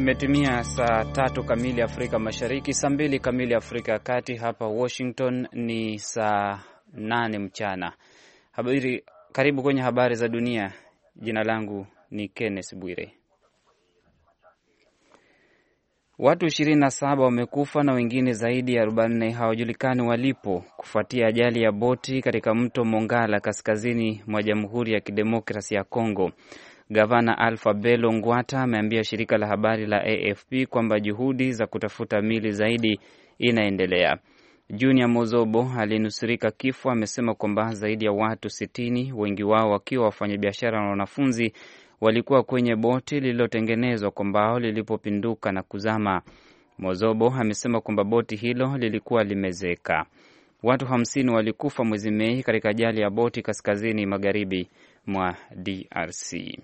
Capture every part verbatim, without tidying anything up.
Imetimia saa tatu kamili Afrika Mashariki, saa mbili kamili Afrika ya Kati. Hapa Washington ni saa nane mchana. Habari, karibu kwenye habari za dunia. Jina langu ni Kenneth Bwire. Watu ishirini na saba wamekufa na wengine zaidi ya arobaini hawajulikani walipo kufuatia ajali ya boti katika mto Mongala kaskazini mwa Jamhuri ya Kidemokrasia ya Kongo. Gavana Alpha Bello Ngwata ameambia shirika la habari la A F P kwamba juhudi za kutafuta mili zaidi inaendelea. Junior Mozobo alinusurika kifo amesema kwamba zaidi ya watu sitini, wengi wao wakiwa wafanyabiashara na wanafunzi, walikuwa kwenye boti lililotengenezwa kwa mbao lilipopinduka na kuzama. Mozobo amesema kwamba boti hilo lilikuwa limezeka. Watu hamsini walikufa mwezi Mei katika ajali ya boti kaskazini magharibi mwa D R C.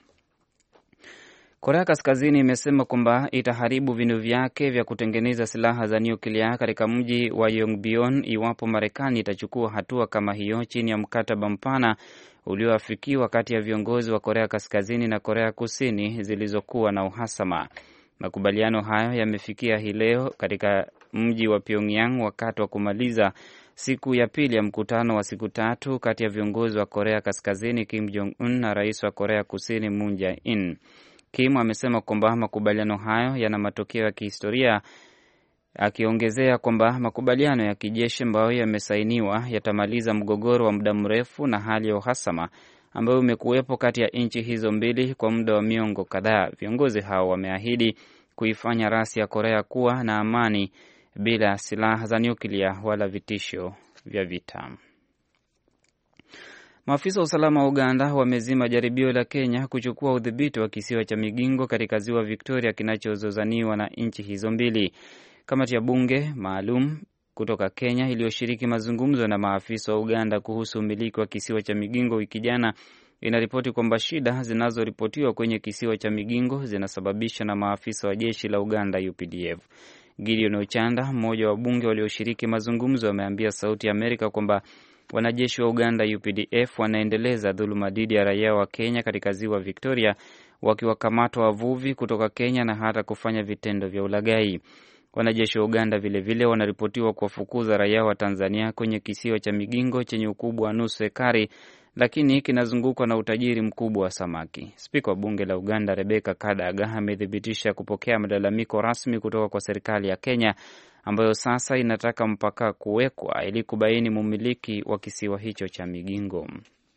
Korea Kaskazini imesema kwamba itaharibu vinu vyake vya kutengeneza silaha za nyuklia katika mji wa Yongbyon iwapo Marekani itachukua hatua kama hiyo chini ya mkataba mpana ulioafikiwa kati ya viongozi wa Korea Kaskazini na Korea Kusini zilizokuwa na uhasama. Makubaliano hayo yamefikia hii leo katika mji wa Pyongyang wakati wa kumaliza siku ya pili ya mkutano wa siku tatu kati ya viongozi wa Korea Kaskazini Kim Jong-un na rais wa Korea Kusini Moon Jae-in. Kim amesema kwamba makubaliano hayo yana matokeo ya kihistoria, akiongezea kwamba makubaliano ya kijeshi ambayo yamesainiwa yatamaliza mgogoro wa muda mrefu na hali ya uhasama ambayo umekuwepo kati ya nchi hizo mbili kwa muda wa miongo kadhaa. Viongozi hao wameahidi kuifanya rasi ya Korea kuwa na amani bila silaha za nyuklia wala vitisho vya vita. Maafisa wa usalama wa Uganda wamezima jaribio la Kenya kuchukua udhibiti wa kisiwa cha Migingo katika ziwa Victoria kinachozozaniwa na nchi hizo mbili. Kamati ya bunge maalum kutoka Kenya iliyoshiriki mazungumzo na maafisa wa Uganda kuhusu umiliki wa kisiwa cha Migingo wiki jana inaripoti kwamba shida zinazoripotiwa kwenye kisiwa cha Migingo zinasababisha na maafisa wa jeshi la Uganda U P D F. Gideon Ochanda, mmoja wa bunge walioshiriki mazungumzo, ameambia Sauti ya Amerika kwamba wanajeshi wa Uganda U P D F wanaendeleza dhuluma dhidi ya raia wa Kenya katika ziwa Victoria, wakiwakamata wavuvi kutoka Kenya na hata kufanya vitendo vya ulaghai. Wanajeshi wa Uganda vile vile wanaripotiwa kuwafukuza raia wa Tanzania kwenye kisiwa cha Migingo chenye ukubwa wa nusu ekari, lakini kinazungukwa na utajiri mkubwa wa samaki. Spika wa bunge la Uganda Rebecca Kadaga amethibitisha kupokea malalamiko rasmi kutoka kwa serikali ya Kenya ambayo sasa inataka mpaka kuwekwa ili kubaini mumiliki wa kisiwa hicho cha Migingo.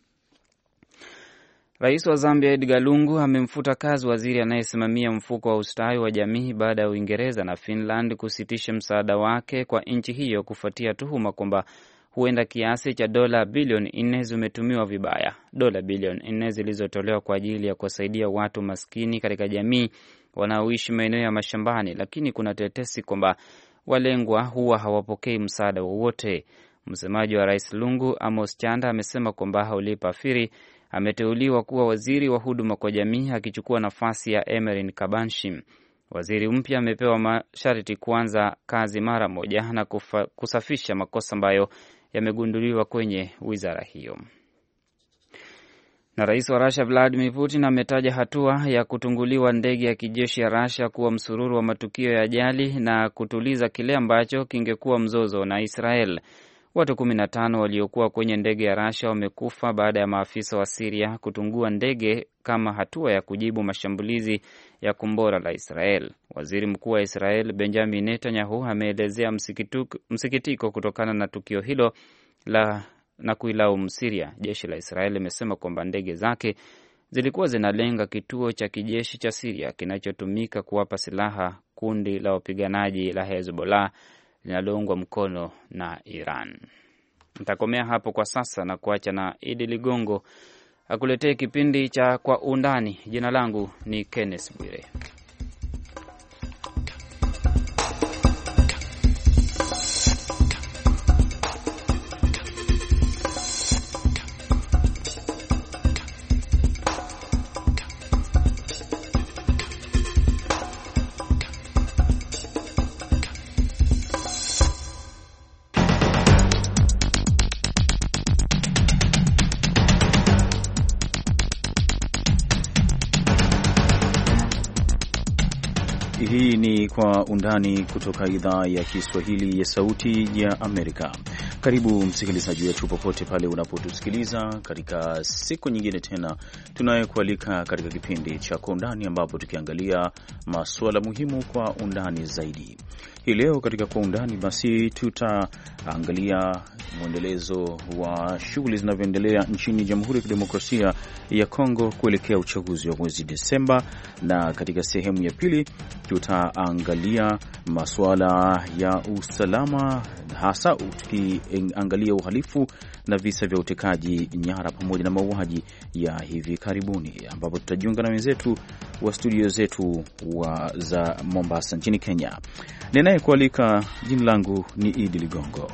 Rais wa Zambia Edgar Lungu amemfuta kazi waziri anayesimamia mfuko wa ustawi wa jamii baada ya Uingereza na Finland kusitisha msaada wake kwa nchi hiyo kufuatia tuhuma kwamba huenda kiasi cha dola bilioni nne zimetumiwa vibaya. Dola bilioni nne zilizotolewa kwa ajili ya kusaidia watu maskini katika jamii wanaoishi maeneo ya mashambani, lakini kuna tetesi kwamba walengwa huwa hawapokei msaada wowote. Msemaji wa Rais Lungu Amos Chanda amesema kwamba Haulipa Firi ameteuliwa kuwa waziri wa huduma kwa jamii akichukua nafasi ya Emerin Kabanshim. Waziri mpya amepewa masharti kuanza kazi mara moja na kufa, kusafisha makosa ambayo yamegunduliwa kwenye wizara hiyo. Na rais wa Russia Vladimir Putin ametaja hatua ya kutunguliwa ndege ya kijeshi ya Russia kuwa msururu wa matukio ya ajali na kutuliza kile ambacho kingekuwa mzozo na Israel. Watu kumi na tano waliokuwa kwenye ndege ya Russia wamekufa baada ya maafisa wa Syria kutungua ndege kama hatua ya kujibu mashambulizi ya kombora la Israel. Waziri Mkuu wa Israel Benjamin Netanyahu ameelezea msikitiko kutokana na tukio hilo la na kuilaumu Syria. Jeshi la Israel limesema kwamba ndege zake zilikuwa zinalenga kituo cha kijeshi cha Syria kinachotumika kuwapa silaha kundi la wapiganaji la Hezbollah linaloungwa mkono na Iran. Nitakomea hapo kwa sasa na kuacha na Idi Ligongo akuletee kipindi cha Kwa Undani. Jina langu ni Kenneth Bwire. Hii ni Kwa Undani kutoka idhaa ya Kiswahili ya Sauti ya Amerika. Karibu msikilizaji wetu popote pale unapotusikiliza katika siku nyingine tena tunayekualika katika kipindi cha Kwa Undani, ambapo tukiangalia masuala muhimu kwa undani zaidi. Hii leo katika Kwa Undani basi tutaangalia mwendelezo wa shughuli zinavyoendelea nchini Jamhuri ya Kidemokrasia ya Kongo kuelekea uchaguzi wa mwezi Desemba, na katika sehemu ya pili tutaangalia masuala ya usalama, hasa tukiangalia uhalifu na visa vya utekaji nyara pamoja na mauaji ya hivi karibuni, ambapo tutajiunga na wenzetu wa studio zetu wa za Mombasa nchini Kenya. Ninaye kualika, jina langu ni Idi Ligongo.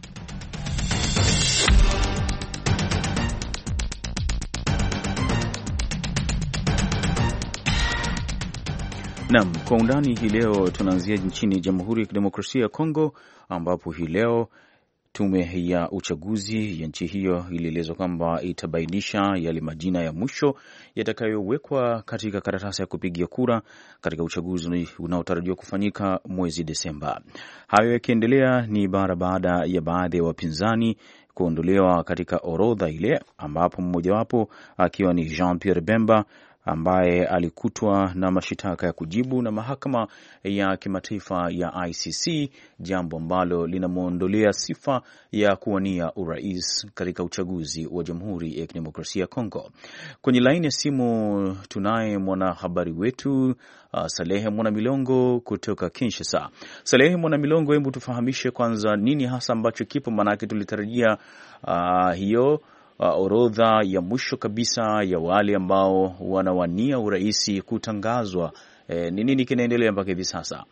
Naam, Kwa Undani hii leo tunaanzia nchini Jamhuri ya Kidemokrasia ya Kongo, ambapo hii leo tume ya uchaguzi ya nchi hiyo ilielezwa kwamba itabainisha yale majina ya mwisho yatakayowekwa katika karatasi ya kupigia kura katika uchaguzi unaotarajiwa kufanyika mwezi Desemba. Hayo yakiendelea ni bara baada ya baadhi ya wapinzani kuondolewa katika orodha ile, ambapo mmojawapo akiwa ni Jean Pierre Bemba ambaye alikutwa na mashitaka ya kujibu na mahakama ya kimataifa ya I C C, jambo ambalo linamwondolea sifa ya kuwania urais katika uchaguzi wa Jamhuri ya Kidemokrasia ya Kongo. Kwenye laini ya simu tunaye mwanahabari wetu uh, Salehe Mwanamilongo kutoka Kinshasa. Salehe Mwanamilongo, hebu tufahamishe kwanza nini hasa ambacho kipo, manake tulitarajia uh, hiyo Uh, orodha ya mwisho kabisa ya wale ambao wanawania urais kutangazwa. E, ni nini kinaendelea mpaka hivi sasa?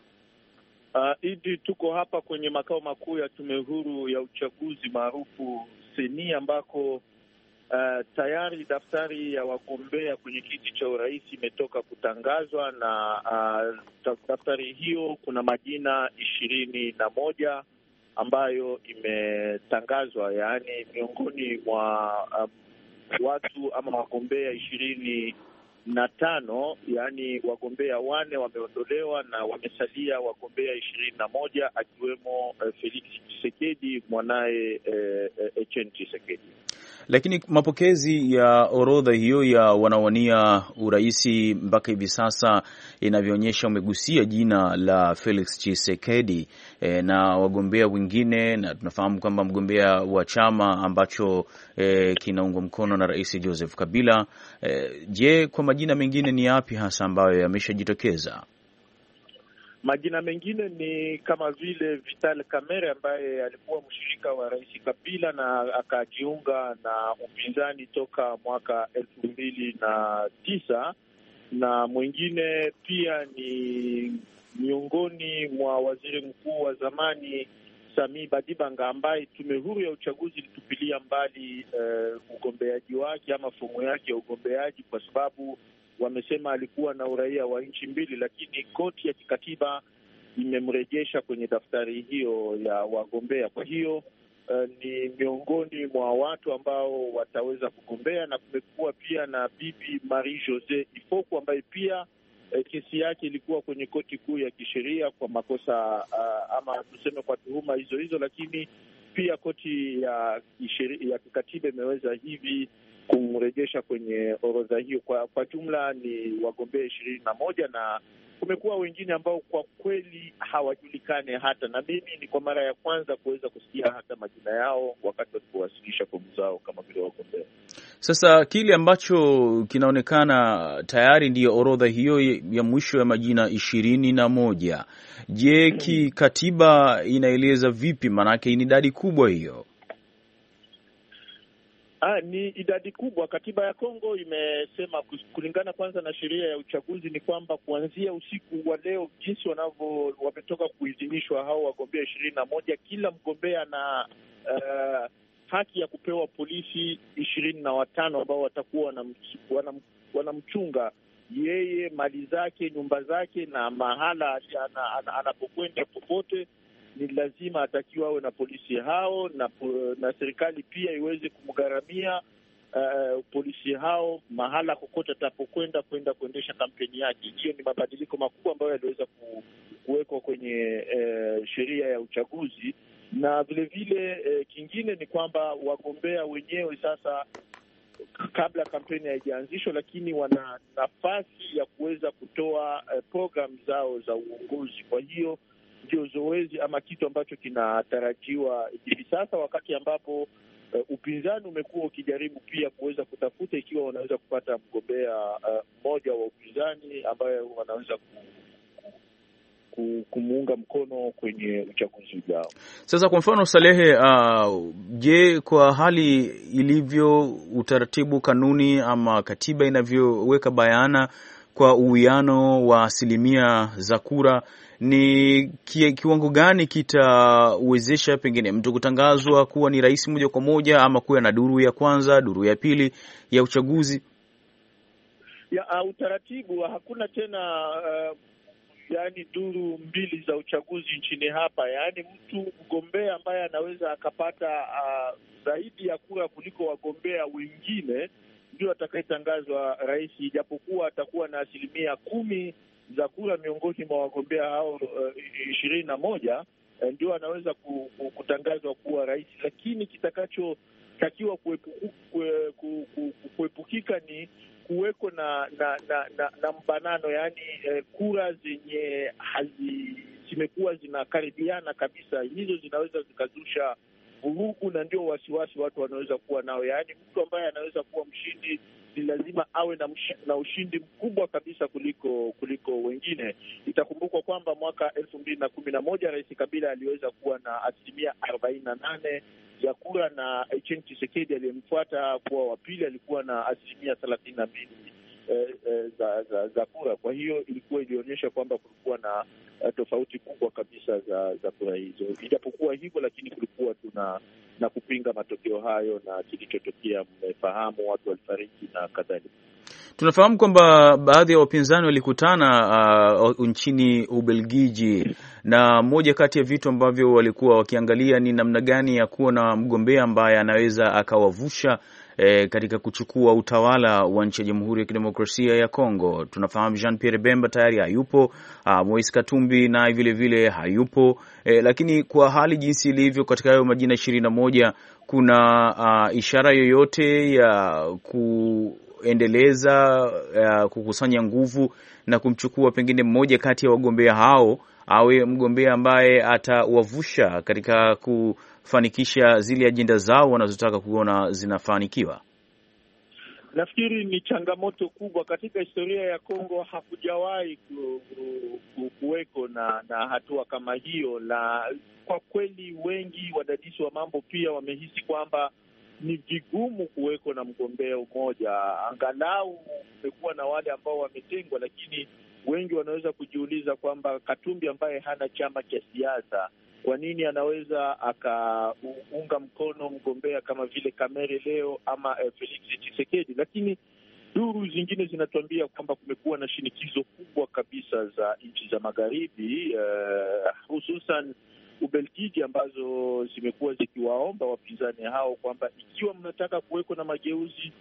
Uh, idi tuko hapa kwenye makao makuu ya tume huru ya uchaguzi maarufu Seni, ambako uh, tayari daftari ya wagombea kwenye kiti cha urais imetoka kutangazwa, na uh, daftari hiyo kuna majina ishirini na moja ambayo imetangazwa, yaani miongoni mwa um, watu ama wagombea ishirini na tano, yaani wagombea wane wameondolewa na wamesalia wagombea ishirini na moja, akiwemo uh, Felix Tshisekedi mwanaye uh, uh, Etienne Tshisekedi. Lakini mapokezi ya orodha hiyo ya wanawania uraisi mpaka hivi sasa inavyoonyesha umegusia jina la Felix Tshisekedi e, na wagombea wengine, na tunafahamu kwamba mgombea wa chama ambacho e, kinaungwa mkono na Rais Joseph Kabila. E, je, kwa majina mengine ni yapi hasa ambayo yameshajitokeza? Majina mengine ni kama vile Vital Kamerhe ambaye alikuwa mshirika wa Rais Kabila na akajiunga na upinzani toka mwaka elfu mbili na tisa, na mwingine pia ni miongoni mwa waziri mkuu wa zamani Sami Badibanga ambaye tume huru ya uchaguzi ilitupilia mbali uh, ugombeaji wake ama fomu yake ya ugombeaji, kwa sababu wamesema alikuwa na uraia wa nchi mbili, lakini koti ya kikatiba imemrejesha kwenye daftari hiyo ya wagombea. Kwa hiyo uh, ni miongoni mwa watu ambao wataweza kugombea, na kumekuwa pia na bibi Marie Jose Ifoku ambaye pia uh, kesi yake ilikuwa kwenye koti kuu ya kisheria kwa makosa uh, ama tuseme kwa tuhuma hizo hizo, lakini pia koti ya kisheria ya kikatiba imeweza hivi kumrejesha kwenye orodha hiyo. Kwa, kwa jumla ni wagombea ishirini na moja, na kumekuwa wengine ambao kwa kweli hawajulikane hata, na mimi ni kwa mara ya kwanza kuweza kusikia hata majina yao wakati walipowasilisha fomu zao kama vile wagombea. Sasa kile ambacho kinaonekana tayari ndiyo orodha hiyo ya mwisho ya majina ishirini na moja. Je, kikatiba inaeleza vipi? Maanake ni idadi kubwa hiyo. Ah, ni idadi kubwa. Katiba ya Kongo imesema, kulingana kwanza na sheria ya uchaguzi, ni kwamba kuanzia usiku wa leo, jinsi wanavyo wametoka kuidhinishwa hao wagombea ishirini na moja, kila mgombea na uh, haki ya kupewa polisi ishirini na watano ambao watakuwa wanamchunga yeye, mali zake, nyumba zake na mahala anapokwenda popote. Ni lazima atakiwa awe na polisi hao, na na serikali pia iweze kumgharamia uh, polisi hao mahala kokote atapokwenda kwenda kuendesha kampeni yake. Hiyo ni mabadiliko makubwa ambayo yaliweza ku, kuwekwa kwenye uh, sheria ya uchaguzi. Na vile vile uh, kingine ni kwamba wagombea wenyewe sasa, kabla kampeni haijaanzishwa, lakini wana nafasi ya kuweza kutoa uh, programu zao za uongozi. Kwa hiyo ndio zoezi ama kitu ambacho kinatarajiwa hivi sasa, wakati ambapo uh, upinzani umekuwa ukijaribu pia kuweza kutafuta ikiwa wanaweza kupata mgombea mmoja uh, wa upinzani ambaye wanaweza ku kumuunga mkono kwenye uchaguzi ujao. Sasa kwa mfano Salehe, uh, je, kwa hali ilivyo, utaratibu, kanuni ama katiba inavyoweka bayana kwa uwiano wa asilimia za kura, ni kiwango gani kitawezesha pengine mtu kutangazwa kuwa ni rais moja kwa moja ama kuwa na duru ya kwanza, duru ya pili ya uchaguzi? Ya, uh, utaratibu hakuna tena uh, yaani duru mbili za uchaguzi nchini hapa. Yaani mtu mgombea ambaye anaweza akapata uh, zaidi ya kura kuliko wagombea wengine ndio atakayetangazwa rais, ijapokuwa atakuwa na asilimia kumi za kura miongoni mwa wagombea hao ishirini uh, na moja uh, ndio anaweza ku, ku, kutangazwa kuwa rais. Lakini kitakachotakiwa kuepukika ni kuweko na na na, na, na mbanano, yaani eh, kura zenye hazi zimekuwa zinakaribiana kabisa, hizo zinaweza zikazusha vurugu, na ndio wasiwasi watu wanaweza kuwa nao. Yaani mtu ambaye anaweza kuwa mshindi ni lazima awe na, na ushindi mkubwa kabisa kuliko kuliko wengine. Itakumbukwa kwamba mwaka elfu mbili na kumi na moja Rais Kabila aliweza kuwa na asilimia arobaini na nane ya kura, na Etienne Tshisekedi aliyemfuata kuwa wa pili alikuwa na asilimia thelathini na mbili eh, eh, za, za, za kura. Kwa hiyo ilikuwa ilionyesha kwamba kulikuwa na uh, tofauti kubwa kabisa za za kura hizo. Ijapokuwa hivyo, lakini kulikuwa tuna na kupinga matokeo hayo, na kilichotokea mmefahamu, watu walifariki na kadhalika. Tunafahamu kwamba baadhi ya wapinzani walikutana uh, nchini Ubelgiji, na moja kati ya vitu ambavyo walikuwa wakiangalia ni namna gani ya kuwa na mgombea ambaye anaweza akawavusha E, katika kuchukua utawala wa nchi ya Jamhuri ya Kidemokrasia ya Kongo. Tunafahamu Jean Pierre Bemba tayari hayupo, Moise Katumbi naye vile vile hayupo, e, lakini kwa hali jinsi ilivyo katika hayo majina ishirini na moja, kuna a, ishara yoyote ya kuendeleza ya kukusanya nguvu na kumchukua pengine mmoja kati ya wagombea hao awe mgombea ambaye atawavusha katika ku fanikisha zile ajenda zao wanazotaka kuona zinafanikiwa? Nafikiri ni changamoto kubwa katika historia ya Kongo. Hakujawahi ku, ku, kuweko na, na hatua kama hiyo, na kwa kweli wengi wadadisi wa mambo pia wamehisi kwamba ni vigumu kuweko na mgombea mmoja. Angalau kumekuwa na wale ambao wametengwa, lakini wengi wanaweza kujiuliza kwamba Katumbi ambaye hana chama cha siasa, kwa nini anaweza akaunga mkono mgombea kama vile Kamere leo ama eh, Felix Tshisekedi? Lakini duru zingine zinatuambia kwamba kumekuwa na shinikizo kubwa kabisa za nchi za magharibi, eh, hususan Ubelgiji, ambazo zimekuwa zikiwaomba wapinzani hao kwamba ikiwa mnataka kuweko na mageuzi,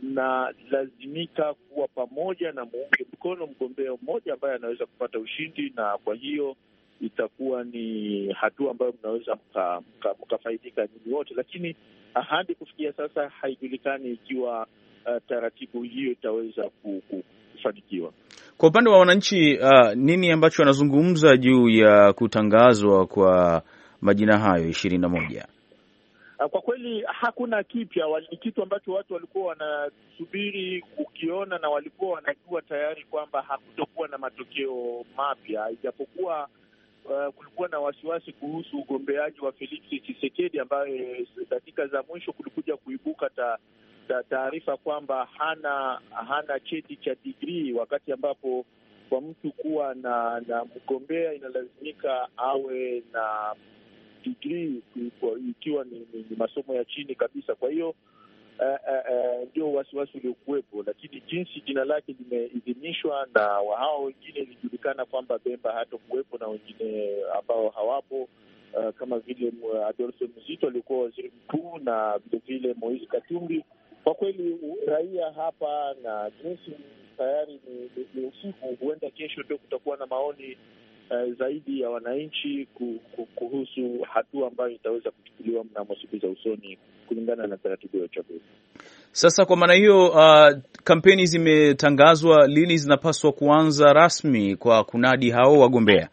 na lazimika kuwa pamoja na muunge mkono mgombea mmoja ambaye anaweza kupata ushindi, na kwa hiyo itakuwa ni hatua ambayo mnaweza mkafaidika nyinyi wote. Lakini hadi kufikia sasa haijulikani ikiwa uh, taratibu hiyo itaweza kufanikiwa. Kwa upande wa wananchi, uh, nini ambacho wanazungumza juu ya kutangazwa kwa majina hayo ishirini na moja? Kwa kweli hakuna kipya, ni kitu ambacho watu walikuwa wanasubiri kukiona, na walikuwa wanajua tayari kwamba hakutokuwa na matokeo mapya, ijapokuwa uh, kulikuwa na wasiwasi kuhusu ugombeaji wa Felix Tshisekedi, ambaye dakika za mwisho kulikuja kuibuka ta, ta, taarifa kwamba hana hana cheti cha degree, wakati ambapo kwa mtu kuwa na na mgombea inalazimika awe na degree ikiwa ni, ni, ni masomo ya chini kabisa. Kwa hiyo uh, uh, ndio uh, wasiwasi uliokuwepo, lakini jinsi jina lake limeidhinishwa na hao wengine, ilijulikana kwamba Bemba hatakuwepo na wengine ambao hawapo, uh, kama vile Adolphe Muzito alikuwa waziri mkuu, na vile vile Moise Katumbi Kwa kweli raia hapa, na jinsi tayari ni, ni, ni usiku, huenda kesho ndio kutakuwa na maoni uh, zaidi ya wananchi kuhusu hatua ambayo itaweza kuchukuliwa mnamo siku za usoni kulingana na taratibu ya uchaguzi. Sasa kwa maana hiyo, uh, kampeni zimetangazwa, lini zinapaswa kuanza rasmi kwa kunadi hao wagombea?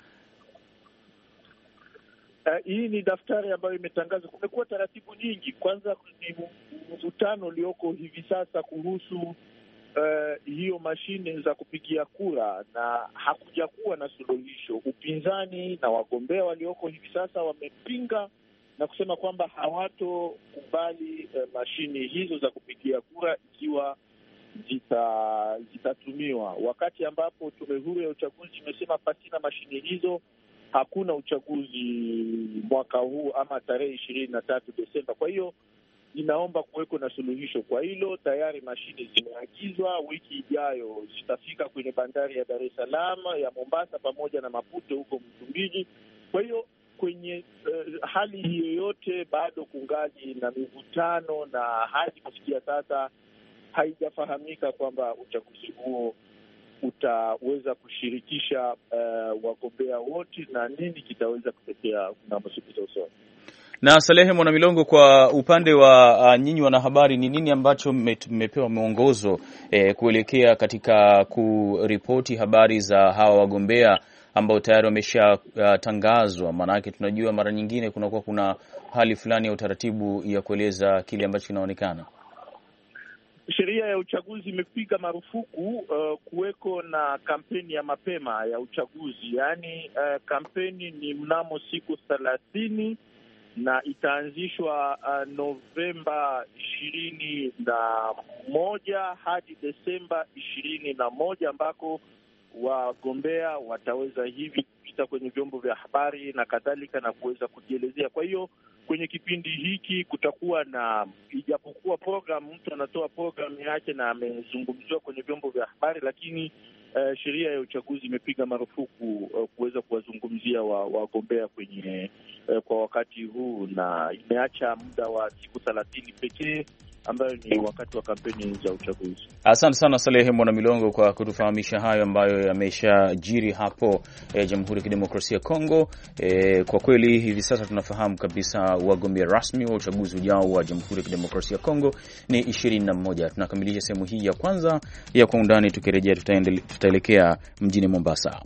Uh, hii ni daftari ambayo imetangazwa. Kumekuwa taratibu nyingi. Kwanza ni mvutano ulioko hivi sasa kuhusu uh, hiyo mashine za kupigia kura, na hakuja kuwa na suluhisho. Upinzani na wagombea walioko hivi sasa wamepinga na kusema kwamba hawatokubali uh, mashine hizo za kupigia kura ikiwa zita, zitatumiwa, wakati ambapo tume huru ya uchaguzi imesema pasina mashine hizo hakuna uchaguzi mwaka huu ama tarehe ishirini na tatu Desemba. Kwa hiyo inaomba kuweko na suluhisho kwa hilo. Tayari mashine zimeagizwa, wiki ijayo zitafika kwenye bandari ya Dar es Salaam, ya Mombasa pamoja na Maputo huko Msumbiji. Kwa hiyo kwenye uh, hali hiyo yote bado kungali na mivutano, na hadi kufikia sasa haijafahamika kwamba uchaguzi huo utaweza kushirikisha uh, wagombea wote na nini kitaweza kutokea mnamo siku za usoni. Na Salehe Mwanamilongo, kwa upande wa uh, nyinyi wanahabari, ni nini ambacho mmepewa mwongozo eh, kuelekea katika kuripoti habari za hawa wagombea ambao tayari wameshatangazwa? Uh, maanake tunajua mara nyingine kunakuwa kuna hali fulani ya utaratibu ya kueleza kile ambacho kinaonekana. Sheria ya uchaguzi imepiga marufuku uh, kuweko na kampeni ya mapema ya uchaguzi. Yaani uh, kampeni ni mnamo siku thelathini na itaanzishwa uh, Novemba ishirini na moja hadi Desemba ishirini na moja ambako wagombea wataweza hivi kupita kwenye vyombo vya habari na kadhalika na kuweza kujielezea. Kwa hiyo kwenye kipindi hiki kutakuwa na, ijapokuwa program, mtu anatoa program yake na amezungumziwa kwenye vyombo vya habari, lakini uh, sheria ya uchaguzi imepiga marufuku uh, kuweza kuwazungumzia wagombea wa kwenye uh, kwa wakati huu, na imeacha muda wa siku thelathini pekee ambayo ni wakati wa kampeni za uchaguzi. Asante sana Salehe Mwanamilongo kwa kutufahamisha hayo ambayo yameshajiri hapo eh, Jamhuri ya Kidemokrasia ya Kongo. Eh, kwa kweli hivi sasa tunafahamu kabisa wagombea rasmi wa uchaguzi ujao wa Jamhuri ya Kidemokrasia ya Kongo ni ishirini na moja. Tunakamilisha sehemu hii ya kwanza ya Kwa Undani. Tukirejea tutaelekea mjini Mombasa.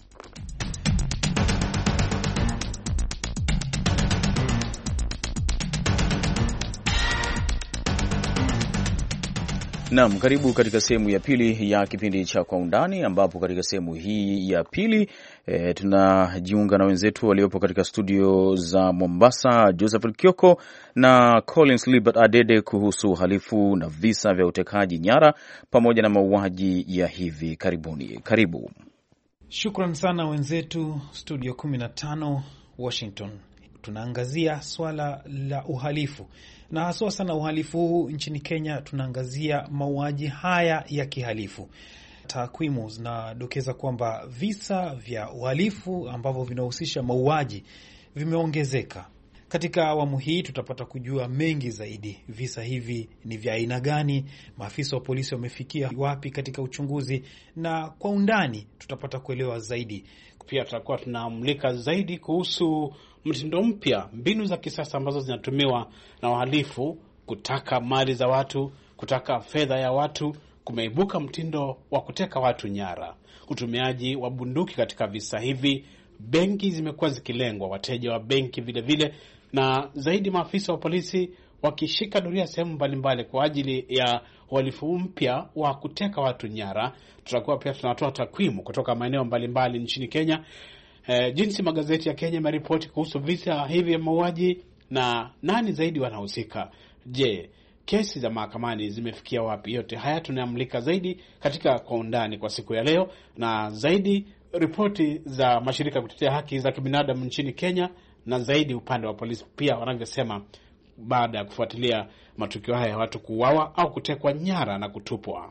Naam, karibu katika sehemu ya pili ya kipindi cha Kwa Undani, ambapo katika sehemu hii ya pili e, tunajiunga na wenzetu waliopo katika studio za Mombasa, Joseph Kioko na Collins Libert Adede, kuhusu uhalifu na visa vya utekaji nyara pamoja na mauaji ya hivi karibuni. Karibu. Shukran sana wenzetu studio kumi na tano Washington. Tunaangazia swala la uhalifu, na haswa sana uhalifu huu nchini Kenya. Tunaangazia mauaji haya ya kihalifu. Takwimu zinadokeza kwamba visa vya uhalifu ambavyo vinahusisha mauaji vimeongezeka. Katika awamu hii tutapata kujua mengi zaidi. Visa hivi ni vya aina gani? Maafisa wa polisi wamefikia wapi katika uchunguzi? Na kwa undani tutapata kuelewa zaidi. Pia tutakuwa tunamulika zaidi kuhusu mtindo mpya, mbinu za kisasa ambazo zinatumiwa na wahalifu kutaka mali za watu, kutaka fedha ya watu. Kumeibuka mtindo wa kuteka watu nyara, utumiaji wa bunduki katika visa hivi. Benki zimekuwa zikilengwa, wateja wa benki vile vile, na zaidi maafisa wa polisi wakishika doria sehemu mbalimbali kwa ajili ya uhalifu mpya wa kuteka watu nyara. Tutakuwa pia tunatoa takwimu kutoka maeneo mbalimbali nchini Kenya, e, jinsi magazeti ya Kenya yameripoti kuhusu visa hivi vya mauaji na nani zaidi wanahusika. Je, kesi za mahakamani zimefikia wapi? Yote haya tunayamulika zaidi katika Kwa Undani kwa siku ya leo, na zaidi ripoti za mashirika kutetea haki za kibinadamu nchini Kenya, na zaidi upande wa polisi pia wanavyosema baada ya kufuatilia matukio haya ya watu kuuawa au kutekwa nyara na kutupwa.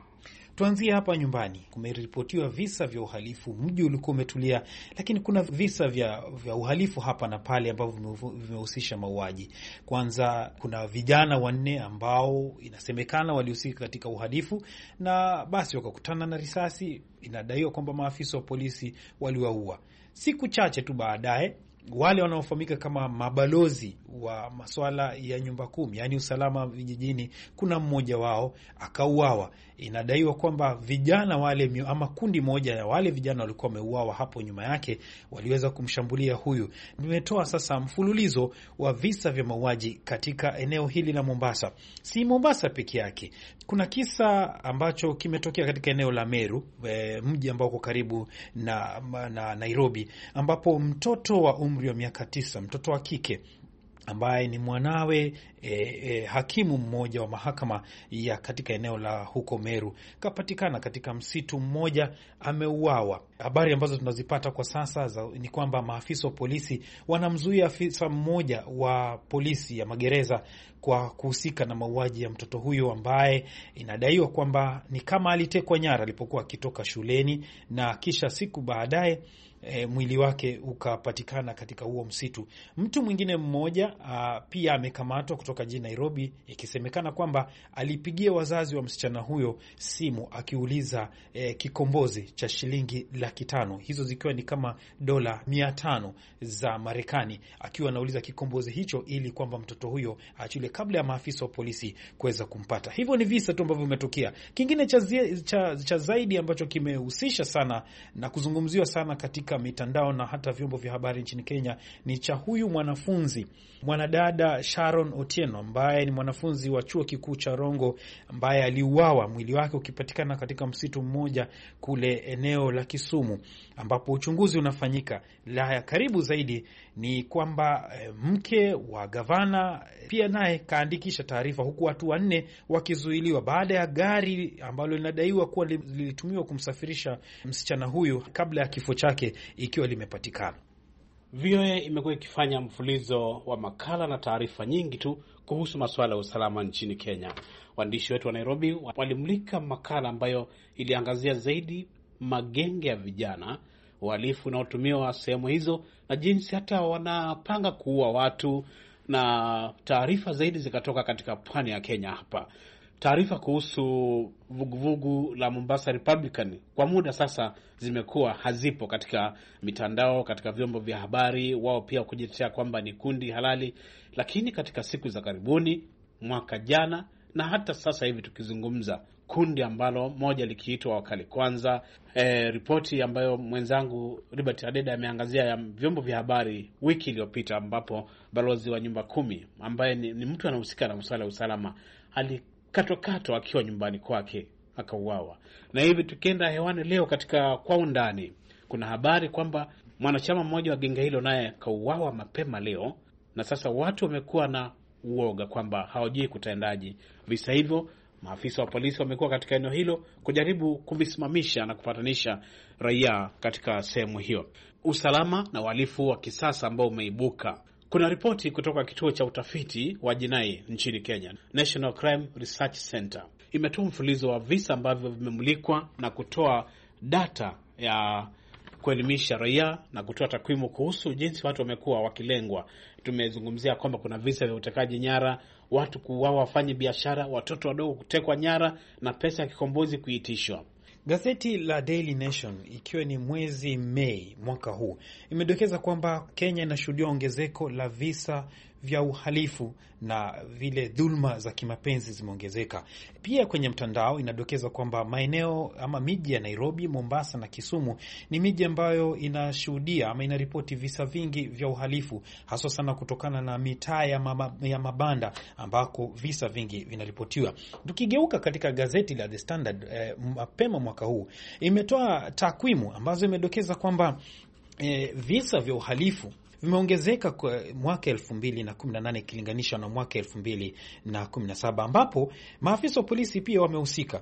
Tuanzie hapa nyumbani. Kumeripotiwa visa vya uhalifu, mji ulikuwa umetulia, lakini kuna visa vya, vya uhalifu hapa na pale ambavyo vimehusisha mauaji. Kwanza kuna vijana wanne ambao inasemekana walihusika katika uhalifu na basi wakakutana na risasi. Inadaiwa kwamba maafisa wa polisi waliwaua. Siku chache tu baadaye, wale wanaofahamika kama mabalozi wa masuala ya nyumba kumi, yani usalama vijijini, kuna mmoja wao akauawa. Inadaiwa kwamba vijana wale ama kundi moja ya wale vijana walikuwa wameuawa hapo nyuma yake, waliweza kumshambulia huyu. Nimetoa sasa mfululizo wa visa vya mauaji katika eneo hili la Mombasa. Si Mombasa peke yake. Kuna kisa ambacho kimetokea katika eneo la Meru, e, mji ambao uko karibu na, na Nairobi, ambapo mtoto wa umri wa miaka tisa, mtoto wa kike ambaye ni mwanawe e, e, hakimu mmoja wa mahakama ya katika eneo la huko Meru, kapatikana katika msitu mmoja ameuawa. Habari ambazo tunazipata kwa sasa za, ni kwamba maafisa wa polisi wanamzuia afisa mmoja wa polisi ya magereza kwa kuhusika na mauaji ya mtoto huyo, ambaye inadaiwa kwamba ni kama alitekwa nyara alipokuwa akitoka shuleni, na kisha siku baadaye E, mwili wake ukapatikana katika huo msitu. Mtu mwingine mmoja a, pia amekamatwa kutoka jijini Nairobi, ikisemekana kwamba alipigia wazazi wa msichana huyo simu akiuliza e, kikombozi cha shilingi laki tano, hizo zikiwa ni kama dola mia tano za Marekani, akiwa anauliza kikombozi hicho ili kwamba mtoto huyo aachiliwe kabla ya maafisa wa polisi kuweza kumpata. Hivyo ni visa tu ambavyo vimetokea. Kingine cha, cha, cha zaidi ambacho kimehusisha sana na kuzungumziwa sana katika mitandao na hata vyombo vya habari nchini Kenya ni cha huyu mwanafunzi, mwanadada Sharon Otieno, ambaye ni mwanafunzi wa chuo kikuu cha Rongo, ambaye aliuawa, mwili wake ukipatikana katika msitu mmoja kule eneo la Kisumu, ambapo uchunguzi unafanyika. La ya karibu zaidi ni kwamba e, mke wa gavana pia naye kaandikisha taarifa, huku watu wanne wakizuiliwa baada ya gari ambalo linadaiwa kuwa lilitumiwa kumsafirisha msichana huyu kabla ya kifo chake ikiwa limepatikana. V O A imekuwa ikifanya mfulizo wa makala na taarifa nyingi tu kuhusu masuala ya usalama nchini Kenya. Waandishi wetu wa Nairobi walimulika makala ambayo iliangazia zaidi magenge ya vijana, uhalifu unaotumiwa sehemu hizo, na jinsi hata wanapanga kuua watu, na taarifa zaidi zikatoka katika pwani ya Kenya hapa. Taarifa kuhusu vuguvugu la Mombasa Republican kwa muda sasa zimekuwa hazipo katika mitandao, katika vyombo vya habari, wao pia kujitetea kwamba ni kundi halali. Lakini katika siku za karibuni, mwaka jana na hata sasa hivi tukizungumza, kundi ambalo moja likiitwa Wakali Kwanza, e, ripoti ambayo mwenzangu Robert Adeda ameangazia ya vyombo vya habari wiki iliyopita, ambapo balozi wa nyumba kumi ambaye ni, ni mtu anahusika na masuala ya usalama ali katokatwa akiwa nyumbani kwake akauawa. Na hivi tukienda hewani leo katika Kwa Undani, kuna habari kwamba mwanachama mmoja wa genge hilo naye kauawa mapema leo, na sasa watu wamekuwa na uoga kwamba hawajui kutendaji visa hivyo. Maafisa wa polisi wamekuwa katika eneo hilo kujaribu kuvisimamisha na kupatanisha raia katika sehemu hiyo. Usalama na uhalifu wa kisasa ambao umeibuka. Kuna ripoti kutoka kituo cha utafiti wa jinai nchini Kenya, National Crime Research Center, imetoa mfulizo wa visa ambavyo vimemulikwa na kutoa data ya kuelimisha raia na kutoa takwimu kuhusu jinsi watu wamekuwa wakilengwa. Tumezungumzia kwamba kuna visa vya utekaji nyara, watu kuuawa, wafanye biashara, watoto wadogo kutekwa nyara na pesa ya kikombozi kuitishwa. Gazeti la Daily Nation ikiwa ni mwezi Mei mwaka huu imedokeza kwamba Kenya inashuhudia ongezeko la visa vya uhalifu na vile dhulma za kimapenzi zimeongezeka. Pia kwenye mtandao inadokeza kwamba maeneo ama miji ya Nairobi, Mombasa na Kisumu ni miji ambayo inashuhudia ama inaripoti visa vingi vya uhalifu, hasa sana kutokana na mitaa ya, mama, ya mabanda ambako visa vingi vinaripotiwa. Tukigeuka katika gazeti la The Standard eh, mapema mwaka huu imetoa takwimu ambazo imedokeza kwamba eh, visa vya uhalifu vimeongezeka kwa mwaka elfu mbili na kumi na nane ikilinganishwa na mwaka elfu mbili na kumi na saba, ambapo maafisa wa polisi pia wamehusika.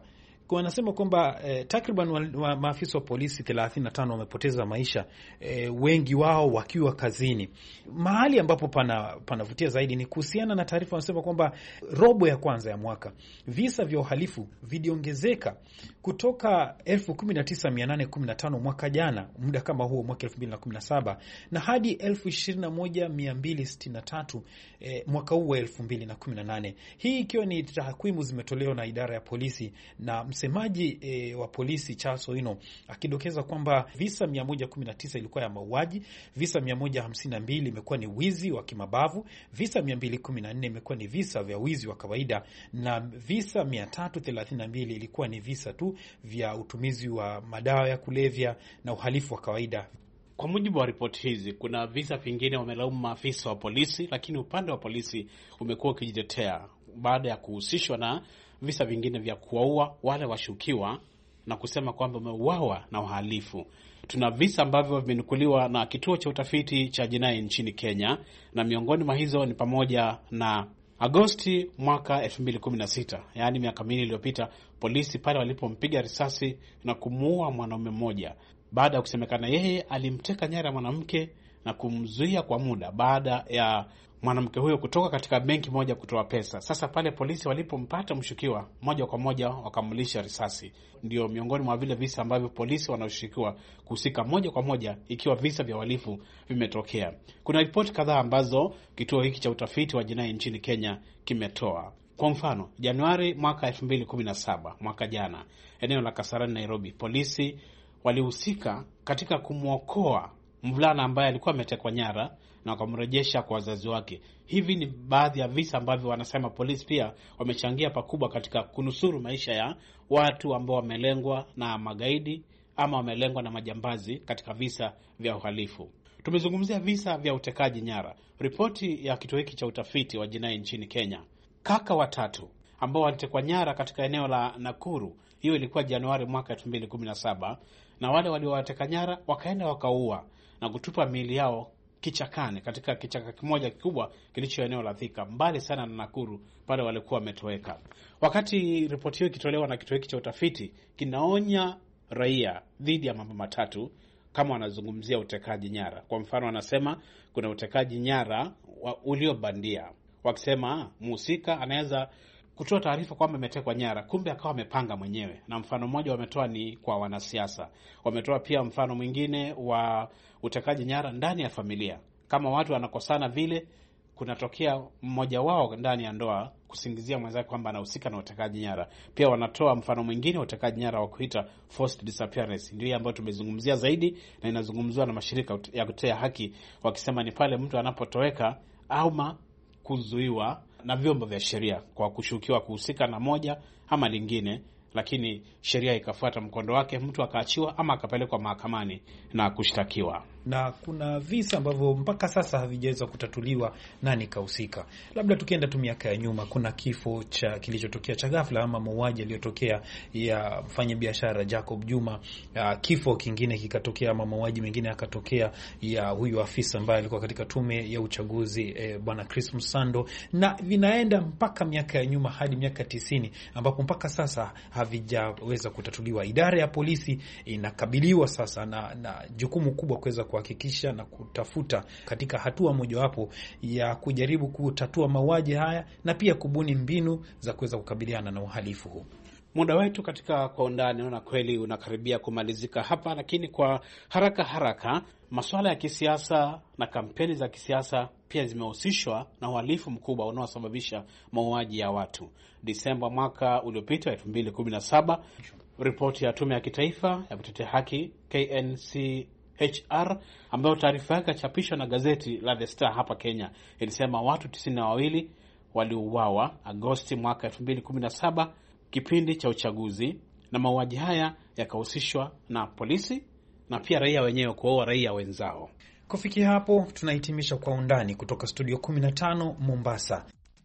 kwa wanasema kwamba eh, takriban wa, wa maafisa wa polisi thelathini na tano wamepoteza maisha, eh, wengi wao wakiwa kazini. Mahali ambapo pana panavutia zaidi ni kuhusiana na taarifa wanasema kwamba robo ya kwanza ya mwaka visa vya uhalifu viliongezeka kutoka elfu kumi na tisa mia nane kumi na tano mwaka jana, muda kama huo mwaka elfu mbili na kumi na saba, na hadi elfu ishirini na moja mia mbili sitini na tatu eh, mwaka huu wa elfu mbili na kumi na nane. Hii ikiwa ni takwimu zimetolewa na idara ya polisi, na msemaji eh, wa polisi Charles Oino akidokeza kwamba visa mia moja kumi na tisa ilikuwa ya mauaji, visa mia moja hamsini na mbili imekuwa ni wizi wa kimabavu, visa mia mbili kumi na nne imekuwa ni visa vya wizi wa kawaida, na visa mia tatu thelathini na mbili ilikuwa ni visa tu vya utumizi wa madawa ya kulevya na uhalifu wa kawaida. Kwa mujibu wa ripoti hizi, kuna visa vingine wamelaumu maafisa wa polisi, lakini upande wa polisi umekuwa ukijitetea baada ya kuhusishwa na visa vingine vya kuwaua wale washukiwa na kusema kwamba wameuawa na wahalifu. Tuna visa ambavyo vimenukuliwa na kituo cha utafiti cha jinai nchini Kenya, na miongoni mwa hizo ni pamoja na Agosti mwaka elfu mbili kumi na sita, yaani miaka miwili iliyopita, polisi pale walipompiga risasi na kumuua mwanaume mmoja baada ya kusemekana yeye alimteka nyara mwanamke na kumzuia kwa muda baada ya mwanamke huyo kutoka katika benki moja kutoa pesa. Sasa pale polisi walipompata mshukiwa, moja kwa moja wakamulisha risasi. Ndio miongoni mwa vile visa ambavyo polisi wanashukiwa kuhusika moja kwa moja ikiwa visa vya uhalifu vimetokea. Kuna ripoti kadhaa ambazo kituo hiki cha utafiti wa jinai nchini Kenya kimetoa. Kwa mfano, Januari mwaka elfu mbili kumi na saba, mwaka jana, eneo la Kasarani, Nairobi, polisi walihusika katika kumwokoa mvulana ambaye alikuwa ametekwa nyara na wakamrejesha kwa wazazi wake. Hivi ni baadhi ya visa ambavyo wanasema polisi pia wamechangia pakubwa katika kunusuru maisha ya watu ambao wamelengwa na magaidi ama wamelengwa na majambazi katika visa vya uhalifu. Tumezungumzia visa vya utekaji nyara. Ripoti ya kituo hiki cha utafiti wa jinai nchini Kenya, kaka watatu ambao walitekwa nyara katika eneo la Nakuru, hiyo ilikuwa Januari mwaka elfu mbili kumi na saba, na wale waliowateka nyara wakaenda wakaua na kutupa miili yao kichakani, katika kichaka kimoja kikubwa kilicho eneo la Thika, mbali sana na Nakuru pale walikuwa wametoweka. Wakati ripoti hiyo ikitolewa na kituo hiki cha utafiti, kinaonya raia dhidi ya mambo matatu kama wanazungumzia utekaji nyara. Kwa mfano, wanasema kuna utekaji nyara uliobandia, wakisema mhusika anaweza kutoa taarifa kwamba ametekwa nyara, kumbe akawa amepanga mwenyewe. Na mfano mmoja wametoa ni kwa wanasiasa. Wametoa pia mfano mwingine wa utekaji nyara ndani ya familia. Kama watu wanakosana vile, kunatokea mmoja wao ndani ya ndoa kusingizia mwenzake kwamba anahusika na utekaji nyara. Pia wanatoa mfano mwingine wa utekaji nyara wa kuita forced disappearance. Ndio ambayo tumezungumzia zaidi na inazungumziwa na mashirika ya kutetea haki, wakisema ni pale mtu anapotoweka au kuzuiwa na vyombo vya sheria kwa kushukiwa kuhusika na moja ama lingine, lakini sheria ikafuata mkondo wake, mtu akaachiwa ama akapelekwa mahakamani na kushtakiwa. Na kuna visa ambavyo mpaka sasa havijaweza kutatuliwa nani kahusika. Labda tukienda tu miaka ya nyuma, kuna kifo cha kilichotokea cha ghafla ama mauaji yaliyotokea ya mfanyabiashara Jacob Juma. Uh, kifo kingine kikatokea ama mauaji mengine yakatokea ya huyu afisa ambaye alikuwa katika tume ya uchaguzi eh, bwana Chris Msando, na vinaenda mpaka miaka ya nyuma hadi miaka tisini ambapo mpaka sasa havijaweza kutatuliwa. Idara ya polisi inakabiliwa sasa na, na jukumu kubwa kuweza kuhakikisha na kutafuta katika hatua mojawapo ya kujaribu kutatua mauaji haya na pia kubuni mbinu za kuweza kukabiliana na uhalifu huu. Muda wetu katika Kwa Undani naona kweli unakaribia kumalizika hapa, lakini kwa haraka haraka, masuala ya kisiasa na kampeni za kisiasa pia zimehusishwa na uhalifu mkubwa unaosababisha mauaji ya watu. Disemba mwaka uliopita elfu mbili kumi na saba, ripoti ya Tume ya Kitaifa ya Kutetea Haki K N C H R, ambayo taarifa yake chapishwa na gazeti la The Star hapa Kenya, ilisema watu tisini na wawili waliuawa Agosti mwaka elfu mbili kumi na saba, kipindi cha uchaguzi, na mauaji haya yakahusishwa na polisi na pia raia wenyewe kuua raia wenzao. Kufikia hapo tunahitimisha Kwa Undani kutoka studio kumi na tano Mombasa.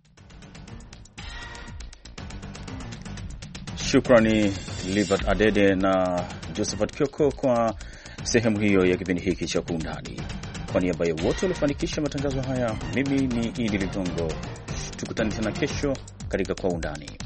Shukrani Livat Adede na Josephat Kioko kwa sehemu hiyo ya kipindi hiki cha Kwa Undani. Kwa niaba ya wote waliofanikisha matangazo haya, mimi ni Idi Ligongo. Tukutane tena kesho katika Kwa Undani.